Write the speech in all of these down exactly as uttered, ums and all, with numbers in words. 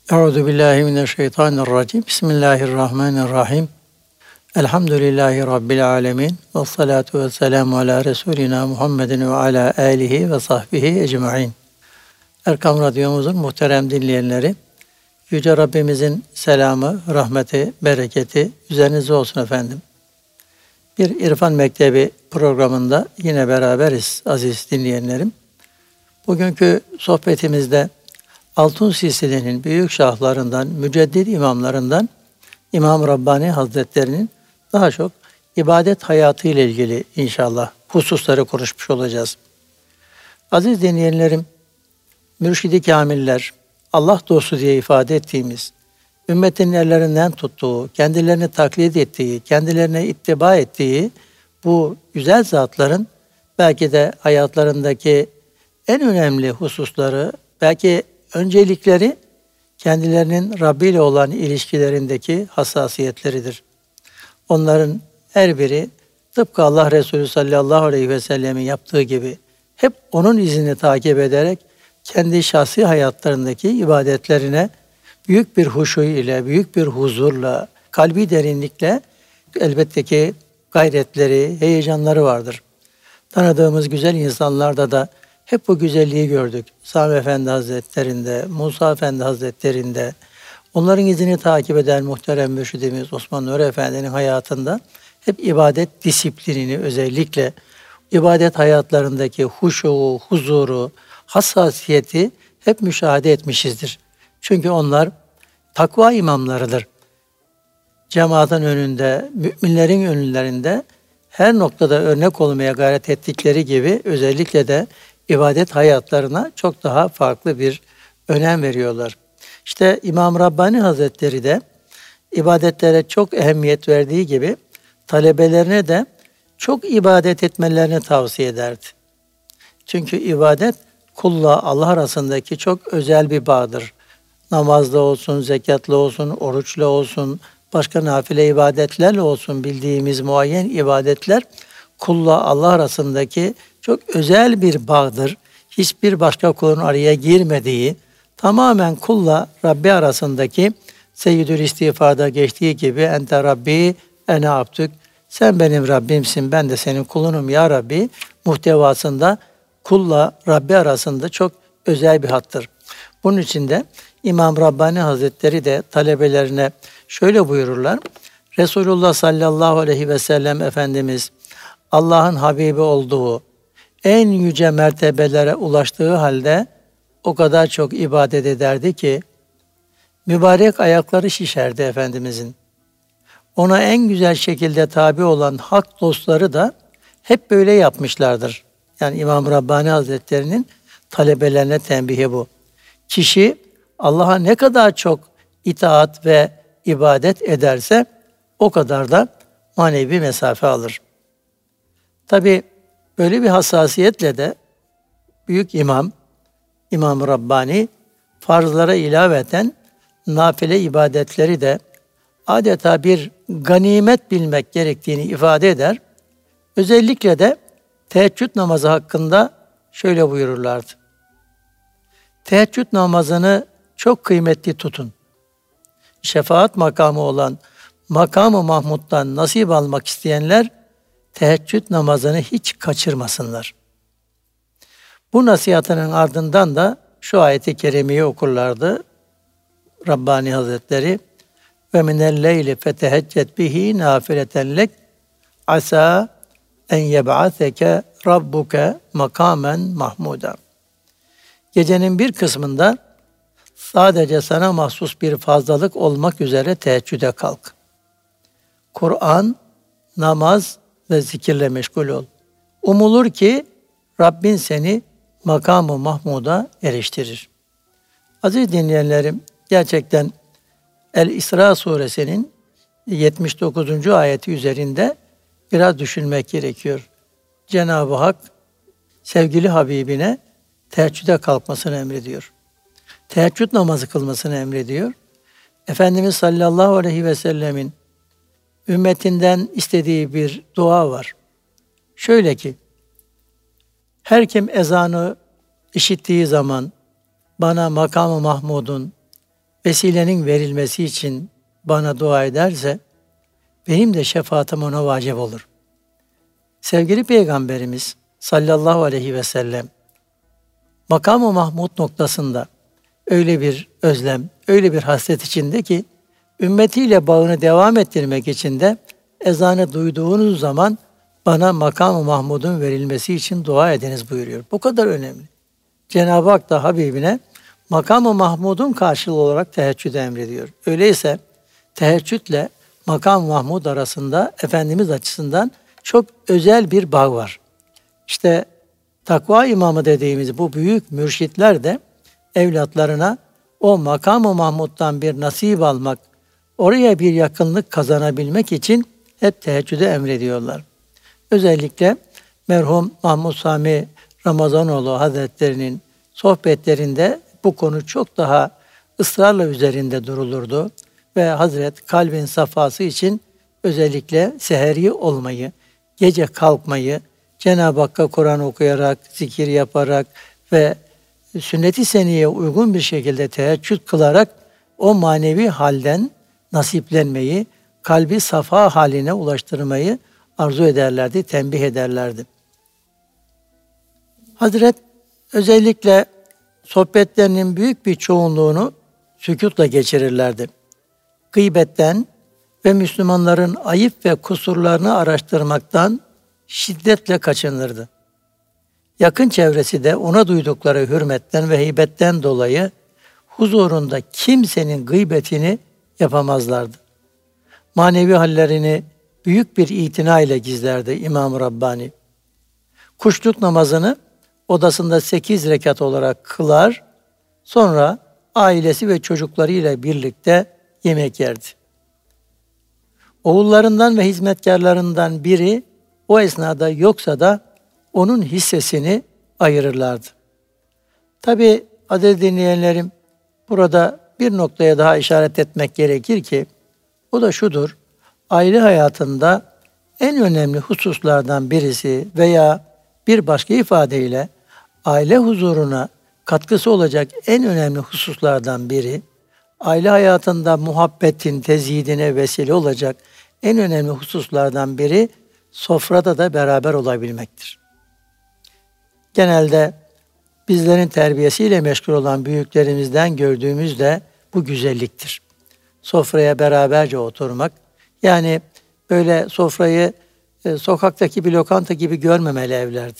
Euzu billahi mineşşeytanirracim. Bismillahirrahmanirrahim. Elhamdülillahi rabbil alamin. Ves salatu vesselamu ala resulina Muhammedin ve ala alihi ve sahbihi ecmaîn. Erkam Radyomuzun muhterem dinleyenleri, Yüce Rabbimizin selamı, rahmeti, bereketi üzerinize olsun efendim. Bir İrfan Mektebi programında yine beraberiz aziz dinleyenlerim. Bugünkü sohbetimizde Altun Silsile'nin büyük şahlarından, müceddit imamlarından İmam Rabbani Hazretleri'nin daha çok ibadet hayatı ile ilgili inşallah hususları konuşmuş olacağız. Aziz dinleyenlerim, mürşid-i kamiller, Allah dostu diye ifade ettiğimiz, ümmetin ellerinden tuttuğu, kendilerini taklit ettiği, kendilerine ittiba ettiği bu güzel zatların belki de hayatlarındaki en önemli hususları, belki öncelikleri kendilerinin Rabbi ile olan ilişkilerindeki hassasiyetleridir. Onların her biri tıpkı Allah Resulü sallallahu aleyhi ve sellemin yaptığı gibi hep onun izini takip ederek kendi şahsi hayatlarındaki ibadetlerine büyük bir huşu ile, büyük bir huzurla, kalbi derinlikle elbette ki gayretleri, heyecanları vardır. Tanıdığımız güzel insanlarda da hep bu güzelliği gördük. Sami Efendi Hazretleri'nde, Musa Efendi Hazretleri'nde, onların izini takip eden muhterem mürşidimiz Osman Nuri Efendi'nin hayatında hep ibadet disiplinini, özellikle ibadet hayatlarındaki huşu, huzuru, hassasiyeti hep müşahede etmişizdir. Çünkü onlar takva imamlarıdır. Cemaatin önünde, müminlerin önlerinde her noktada örnek olmaya gayret ettikleri gibi özellikle de ibadet hayatlarına çok daha farklı bir önem veriyorlar. İşte İmam Rabbani Hazretleri de ibadetlere çok ehemmiyet verdiği gibi talebelerine de çok ibadet etmelerini tavsiye ederdi. Çünkü ibadet kulla Allah arasındaki çok özel bir bağdır. Namazla olsun, zekatla olsun, oruçla olsun, başka nafile ibadetlerle olsun, bildiğimiz muayyen ibadetler kulla Allah arasındaki çok özel bir bağdır. Hiçbir başka kulun araya girmediği, tamamen kulla Rabbi arasındaki Seyyidül İstiğfar'da geçtiği gibi ente Rabbi ene abdük, sen benim Rabbimsin, ben de senin kulunum ya Rabbi muhtevasında kulla Rabbi arasında çok özel bir hattır. Bunun için de İmam Rabbani Hazretleri de talebelerine şöyle buyururlar. Resulullah sallallahu aleyhi ve sellem Efendimiz Allah'ın Habibi olduğu, en yüce mertebelere ulaştığı halde o kadar çok ibadet ederdi ki mübarek ayakları şişerdi Efendimizin. Ona en güzel şekilde tabi olan hak dostları da hep böyle yapmışlardır. Yani İmam Rabbani Hazretleri'nin talebelerine tembihi bu. Kişi Allah'a ne kadar çok itaat ve ibadet ederse o kadar da manevi mesafe alır. Tabi böyle bir hassasiyetle de büyük imam, İmam Rabbani farzlara ilaveten nafile ibadetleri de adeta bir ganimet bilmek gerektiğini ifade eder. Özellikle de teheccüd namazı hakkında şöyle buyururlardı. Teheccüd namazını çok kıymetli tutun. Şefaat makamı olan makam-ı Mahmud'dan nasip almak isteyenler teheccüd namazını hiç kaçırmasınlar. Bu nasihatının ardından da şu ayeti kerimeyi okurlardı Rabbani Hazretleri. Ve minel leyli feteheccet bihi nafileten lek asa en yeb'aseke rabbuke makamen mahmuda. Gecenin bir kısmında sadece sana mahsus bir fazlalık olmak üzere teheccüde kalk. Kur'an, namaz ve zikirle meşgul ol. Umulur ki Rabbin seni makam-ı Mahmud'a eriştirir. Aziz dinleyenlerim, gerçekten El-İsra suresinin yetmiş dokuzuncu ayeti üzerinde biraz düşünmek gerekiyor. Cenab-ı Hak sevgili Habibine teheccüde kalkmasını emrediyor. Teheccüd namazı kılmasını emrediyor. Efendimiz sallallahu aleyhi ve sellemin ümmetinden istediği bir dua var. Şöyle ki, her kim ezanı işittiği zaman bana makam-ı Mahmud'un vesilenin verilmesi için bana dua ederse, benim de şefaatim ona vacip olur. Sevgili Peygamberimiz sallallahu aleyhi ve sellem, makam-ı Mahmud noktasında öyle bir özlem, öyle bir hasret içinde ki, ümmetiyle bağını devam ettirmek için de ezanı duyduğunuz zaman bana makam-ı Mahmud'un verilmesi için dua ediniz buyuruyor. Bu kadar önemli. Cenab-ı Hak da Habibine makam-ı Mahmud'un karşılığı olarak teheccüd emrediyor. Öyleyse teheccüdle makam-ı Mahmud arasında Efendimiz açısından çok özel bir bağ var. İşte takva imamı dediğimiz bu büyük mürşitler de evlatlarına o makam-ı Mahmud'dan bir nasip almak, oraya bir yakınlık kazanabilmek için hep teheccüdü emrediyorlar. Özellikle merhum Mahmud Sami Ramazanoğlu Hazretleri'nin sohbetlerinde bu konu çok daha ısrarla üzerinde durulurdu ve Hazret kalbin safası için özellikle seheri olmayı, gece kalkmayı, Cenab-ı Hakk'a Kur'an okuyarak, zikir yaparak ve sünnet-i seniyye uygun bir şekilde teheccüd kılarak o manevi halden nasiplenmeyi, kalbi safa haline ulaştırmayı arzu ederlerdi, tembih ederlerdi. Hazret özellikle sohbetlerinin büyük bir çoğunluğunu sükûtla geçirirlerdi. Gıybetten ve Müslümanların ayıp ve kusurlarını araştırmaktan şiddetle kaçınırdı. Yakın çevresi de ona duydukları hürmetten ve heybetten dolayı huzurunda kimsenin gıybetini yapamazlardı. Manevi hallerini büyük bir itina ile gizlerdi İmam-ı Rabbani. Kuşluk namazını odasında sekiz rekat olarak kılar, sonra ailesi ve çocuklarıyla birlikte yemek yerdi. Oğullarından ve hizmetkarlarından biri o esnada yoksa da onun hissesini ayırırlardı. Tabi aziz dinleyenlerim, burada bir noktaya daha işaret etmek gerekir ki, o da şudur: aile hayatında en önemli hususlardan birisi veya bir başka ifadeyle aile huzuruna katkısı olacak en önemli hususlardan biri, aile hayatında muhabbetin tezyidine vesile olacak en önemli hususlardan biri, sofrada da beraber olabilmektir. Genelde bizlerin terbiyesiyle meşgul olan büyüklerimizden gördüğümüz de bu güzelliktir. Sofraya beraberce oturmak, yani böyle sofrayı e, sokaktaki bir lokanta gibi görmemeli evlerdi.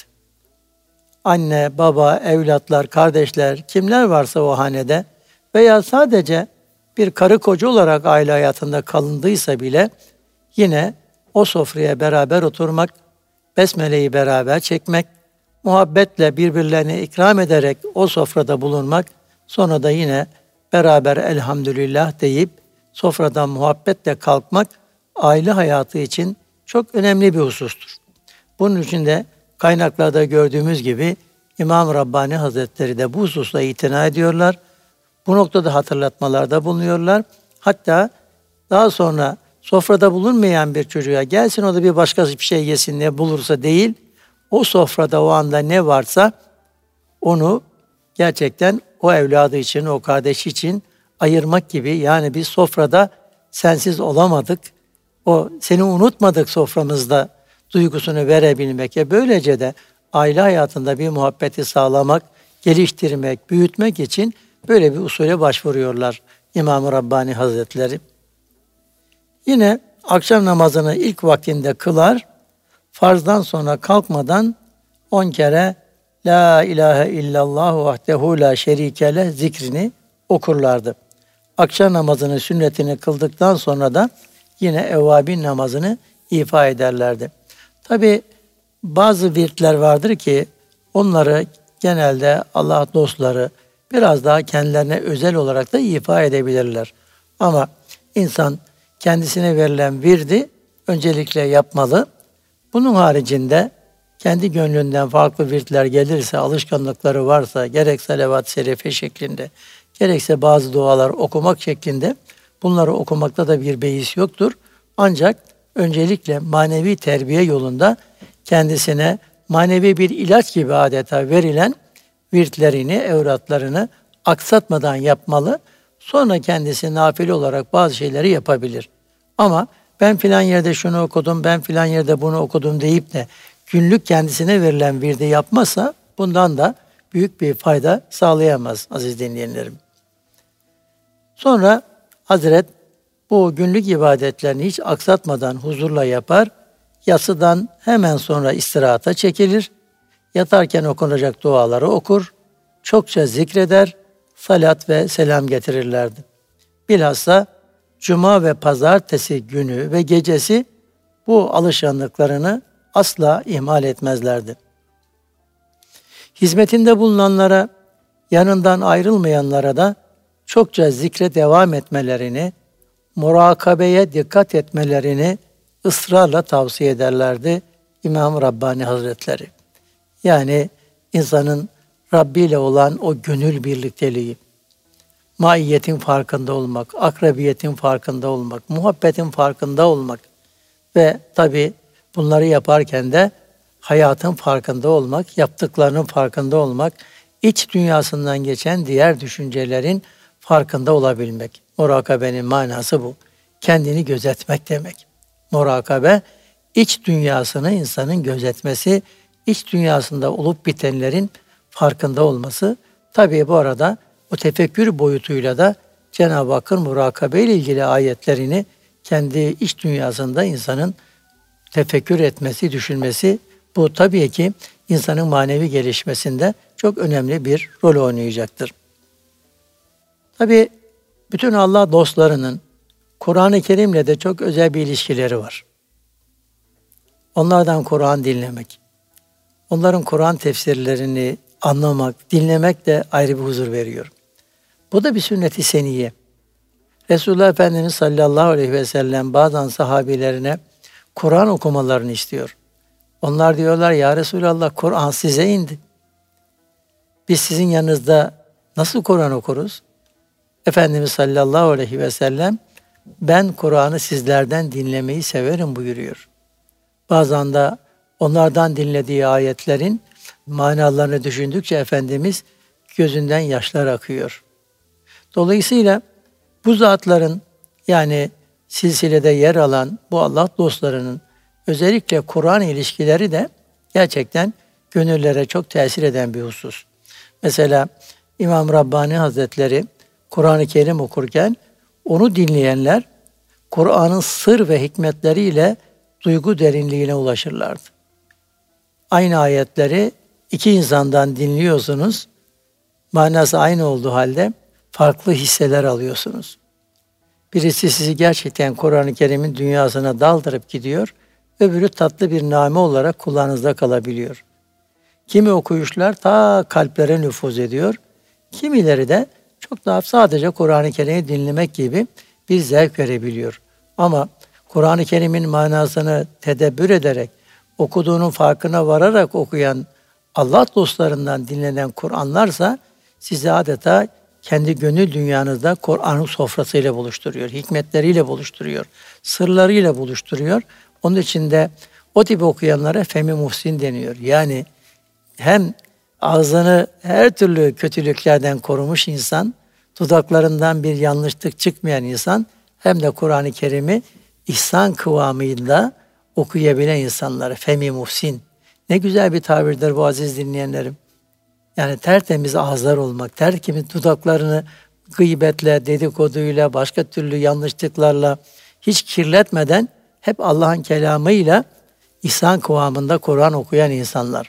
Anne, baba, evlatlar, kardeşler, kimler varsa o hanede veya sadece bir karı koca olarak aile hayatında kalındıysa bile yine o sofraya beraber oturmak, besmeleyi beraber çekmek, muhabbetle birbirlerine ikram ederek o sofrada bulunmak, sonra da yine beraber elhamdülillah deyip sofradan muhabbetle kalkmak aile hayatı için çok önemli bir husustur. Bunun için de kaynaklarda gördüğümüz gibi İmam Rabbani Hazretleri de bu hususla itina ediyorlar. Bu noktada hatırlatmalarda bulunuyorlar. Hatta daha sonra sofrada bulunmayan bir çocuğa gelsin o da bir başka bir şey yesin ne bulursa değil, o sofrada o anda ne varsa onu gerçekten o evladı için, o kardeşi için ayırmak gibi, yani biz sofrada sensiz olamadık, o seni unutmadık soframızda duygusunu verebilmek ve böylece de aile hayatında bir muhabbeti sağlamak, geliştirmek, büyütmek için böyle bir usule başvuruyorlar İmam-ı Rabbani Hazretleri. Yine akşam namazını ilk vaktinde kılar, farzdan sonra kalkmadan on kere La ilahe illallah vahdehu la şerike leh zikrini okurlardı. Akşam namazının sünnetini kıldıktan sonra da yine evvabin namazını ifa ederlerdi. Tabi bazı virtler vardır ki onları genelde Allah dostları biraz daha kendilerine özel olarak da ifa edebilirler. Ama insan kendisine verilen virdi öncelikle yapmalı. Bunun haricinde kendi gönlünden farklı virtler gelirse, alışkanlıkları varsa, gerek salavat-ı şerife şeklinde, gerekse bazı dualar okumak şeklinde, bunları okumakta da bir beis yoktur. Ancak öncelikle manevi terbiye yolunda kendisine manevi bir ilaç gibi adeta verilen virtlerini, evratlarını aksatmadan yapmalı. Sonra kendisi nafile olarak bazı şeyleri yapabilir. Ama ben filan yerde şunu okudum, ben filan yerde bunu okudum deyip de günlük kendisine verilen virdi yapmazsa bundan da büyük bir fayda sağlayamaz aziz dinleyenlerim. Sonra Hazret bu günlük ibadetlerini hiç aksatmadan huzurla yapar, yatsıdan hemen sonra istirahata çekilir, yatarken okunacak duaları okur, çokça zikreder, salat ve selam getirirlerdi. Bilhassa Cuma ve Pazartesi günü ve gecesi bu alışkanlıklarını asla ihmal etmezlerdi. Hizmetinde bulunanlara, yanından ayrılmayanlara da çokça zikre devam etmelerini, murakabeye dikkat etmelerini ısrarla tavsiye ederlerdi İmam Rabbani Hazretleri. Yani insanın Rabbi ile olan o gönül birlikteliği, maiyetin farkında olmak, akrabiyetin farkında olmak, muhabbetin farkında olmak ve tabi bunları yaparken de hayatın farkında olmak, yaptıklarının farkında olmak, iç dünyasından geçen diğer düşüncelerin farkında olabilmek. Murakabenin manası bu. Kendini gözetmek demek. Murakabe, iç dünyasını insanın gözetmesi, iç dünyasında olup bitenlerin farkında olması. Tabii bu arada o tefekkür boyutuyla da Cenab-ı Hakk'ın murakabe ile ilgili ayetlerini kendi iç dünyasında insanın tefekkür etmesi, düşünmesi, bu tabii ki insanın manevi gelişmesinde çok önemli bir rol oynayacaktır. Tabii bütün Allah dostlarının Kur'an-ı Kerim'le de çok özel bir ilişkileri var. Onlardan Kur'an dinlemek, onların Kur'an tefsirlerini anlamak, dinlemek de ayrı bir huzur veriyor. Bu da bir sünnet-i seniyye. Resulullah Efendimiz sallallahu aleyhi ve sellem bazen sahabilerine Kur'an okumalarını istiyor. Onlar diyorlar ya Resulallah Kur'an size indi. Biz sizin yanınızda nasıl Kur'an okuruz? Efendimiz sallallahu aleyhi ve sellem ben Kur'an'ı sizlerden dinlemeyi severim buyuruyor. Bazen de onlardan dinlediği ayetlerin manalarını düşündükçe Efendimiz gözünden yaşlar akıyor. Dolayısıyla bu zatların yani silsilede yer alan bu Allah dostlarının özellikle Kur'an ilişkileri de gerçekten gönüllere çok tesir eden bir husus. Mesela İmam Rabbani Hazretleri Kur'an-ı Kerim okurken onu dinleyenler Kur'an'ın sır ve hikmetleriyle duygu derinliğine ulaşırlardı. Aynı ayetleri iki insandan dinliyorsunuz, manası aynı olduğu halde farklı hisseler alıyorsunuz. Birisi sizi gerçekten Kur'an-ı Kerim'in dünyasına daldırıp gidiyor, öbürü tatlı bir name olarak kulağınızda kalabiliyor. Kimi okuyuşlar ta kalplere nüfuz ediyor, kimileri de çok daha sadece Kur'an-ı Kerim'i dinlemek gibi bir zevk verebiliyor. Ama Kur'an-ı Kerim'in manasını tedebbür ederek, okuduğunun farkına vararak okuyan Allah dostlarından dinlenen Kur'anlarsa sizi adeta kendi gönül dünyanızda Kur'an'ın sofrasıyla buluşturuyor, hikmetleriyle buluşturuyor, sırlarıyla buluşturuyor. Onun için de o tip okuyanlara Femi Muhsin deniyor. Yani hem ağzını her türlü kötülüklerden korumuş insan, dudaklarından bir yanlışlık çıkmayan insan, hem de Kur'an-ı Kerim'i ihsan kıvamıyla okuyabilen insanlar. Femi Muhsin. Ne güzel bir tabirdir bu aziz dinleyenlerim. Yani tertemiz ağızlar olmak, tertemiz dudaklarını gıybetle, dedikoduyla, başka türlü yanlışlıklarla hiç kirletmeden hep Allah'ın kelamıyla ihsan kıvamında Kur'an okuyan insanlar.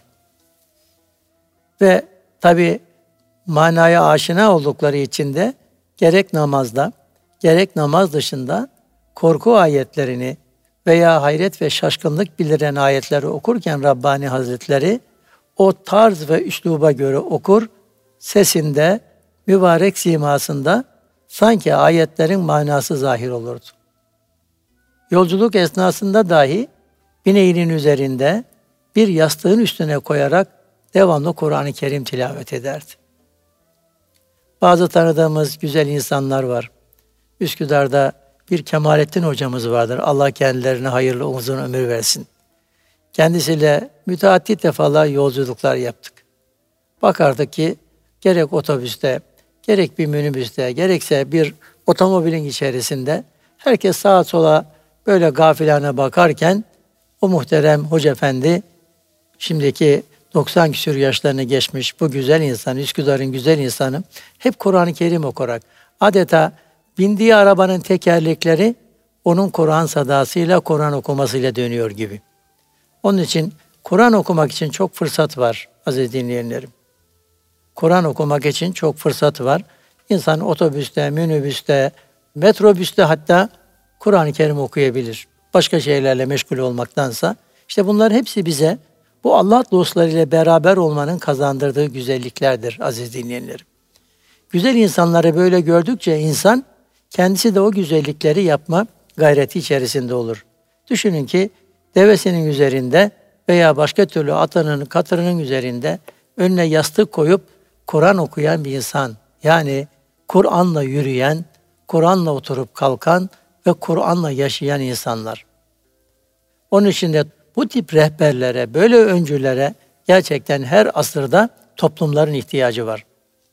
Ve tabi manaya aşina oldukları için de gerek namazda, gerek namaz dışında korku ayetlerini veya hayret ve şaşkınlık bildiren ayetleri okurken Rabbani Hazretleri o tarz ve üsluba göre okur, sesinde, mübarek simasında sanki ayetlerin manası zahir olurdu. Yolculuk esnasında dahi bineğinin üzerinde bir yastığın üstüne koyarak devamlı Kur'an-ı Kerim tilavet ederdi. Bazı tanıdığımız güzel insanlar var. Üsküdar'da bir Kemalettin hocamız vardır. Allah kendilerine hayırlı uzun ömür versin. Kendisiyle müteaddit defalar yolculuklar yaptık. Bakardık ki gerek otobüste, gerek bir minibüste, gerekse bir otomobilin içerisinde herkes sağa sola böyle gafilane bakarken o muhterem Hoca Efendi, şimdiki doksan küsur yaşlarını geçmiş bu güzel insan, Üsküdar'ın güzel insanı, hep Kur'an-ı Kerim okuyarak, adeta bindiği arabanın tekerlekleri onun Kur'an sadasıyla, Kur'an okumasıyla dönüyor gibi. Onun için Kur'an okumak için çok fırsat var aziz dinleyenlerim. Kur'an okumak için çok fırsat var. İnsan otobüste, minibüste, metrobüste hatta Kur'an-ı Kerim okuyabilir. Başka şeylerle meşgul olmaktansa. İşte bunların hepsi bize bu Allah dostlarıyla beraber olmanın kazandırdığı güzelliklerdir aziz dinleyenlerim. Güzel insanları böyle gördükçe insan kendisi de o güzellikleri yapma gayreti içerisinde olur. Düşünün ki devesinin üzerinde veya başka türlü atının, katırının üzerinde önüne yastık koyup Kur'an okuyan bir insan, yani Kur'an'la yürüyen, Kur'an'la oturup kalkan ve Kur'an'la yaşayan insanlar. Onun için de bu tip rehberlere, böyle öncülere gerçekten her asırda toplumların ihtiyacı var.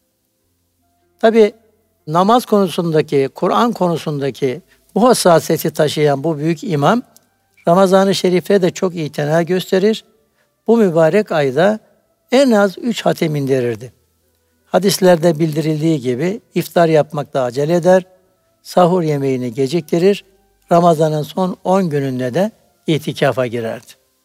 Tabi namaz konusundaki, Kur'an konusundaki bu hassasiyeti taşıyan bu büyük imam, Ramazan-ı Şerif'e de çok itina gösterir. Bu mübarek ayda en az üç hatim indirirdi. Hadislerde bildirildiği gibi iftar yapmakta acele eder, sahur yemeğini geciktirir, Ramazan'ın son on gününde de itikafa girerdi.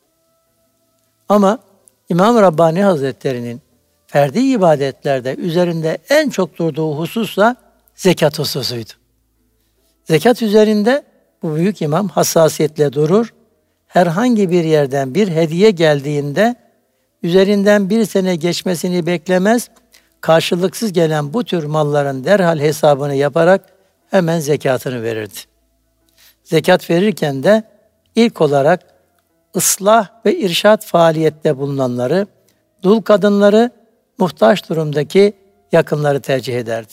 Ama İmam Rabbani Hazretleri'nin ferdi ibadetlerde üzerinde en çok durduğu hususla zekat hususuydu. Zekat üzerinde bu büyük imam hassasiyetle durur. Herhangi bir yerden bir hediye geldiğinde üzerinden bir sene geçmesini beklemez, karşılıksız gelen bu tür malların derhal hesabını yaparak hemen zekatını verirdi. Zekat verirken de ilk olarak ıslah ve irşat faaliyette bulunanları, dul kadınları, muhtaç durumdaki yakınları tercih ederdi.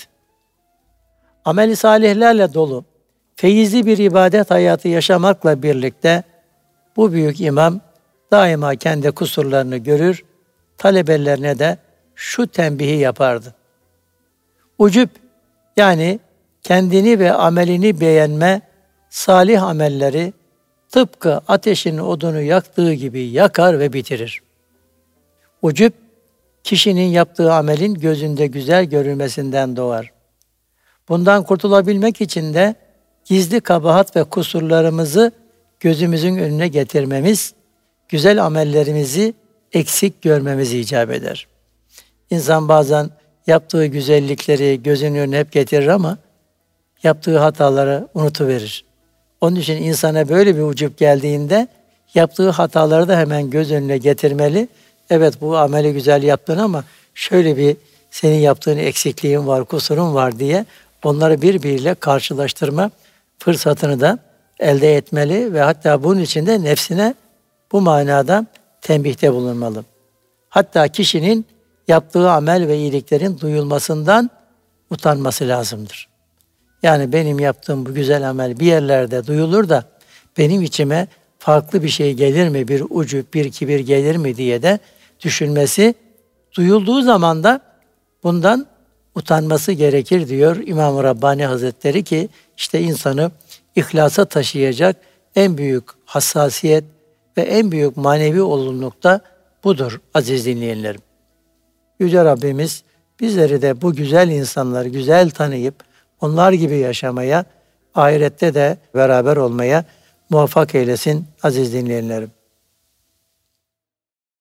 Amel-i salihlerle dolu, feyizli bir ibadet hayatı yaşamakla birlikte bu büyük imam daima kendi kusurlarını görür, talebelerine de şu tembihi yapardı. Ucub, yani kendini ve amelini beğenme, salih amelleri tıpkı ateşin odunu yaktığı gibi yakar ve bitirir. Ucub, kişinin yaptığı amelin gözünde güzel görülmesinden doğar. Bundan kurtulabilmek için de gizli kabahat ve kusurlarımızı gözümüzün önüne getirmemiz, güzel amellerimizi eksik görmemiz icap eder. İnsan bazen yaptığı güzellikleri gözünün önüne hep getirir ama yaptığı hataları unutuverir. Onun için insana böyle bir ucup geldiğinde yaptığı hataları da hemen göz önüne getirmeli. Evet, bu ameli güzel yaptın ama şöyle bir senin yaptığın eksikliğin var, kusurun var diye onları birbiriyle karşılaştırma fırsatını da elde etmeli ve hatta bunun için de nefsine bu manada tembihte bulunmalı. Hatta kişinin yaptığı amel ve iyiliklerin duyulmasından utanması lazımdır. Yani benim yaptığım bu güzel amel bir yerlerde duyulur da benim içime farklı bir şey gelir mi, bir ucu, bir kibir gelir mi diye de düşünmesi, duyulduğu zaman da bundan utanması gerekir diyor İmam-ı Rabbani Hazretleri ki işte insanı ihlasa taşıyacak en büyük hassasiyet ve en büyük manevi olgunluk da budur aziz dinleyenlerim. Yüce Rabbimiz bizleri de bu güzel insanları güzel tanıyıp onlar gibi yaşamaya, ahirette de beraber olmaya muvaffak eylesin aziz dinleyenlerim.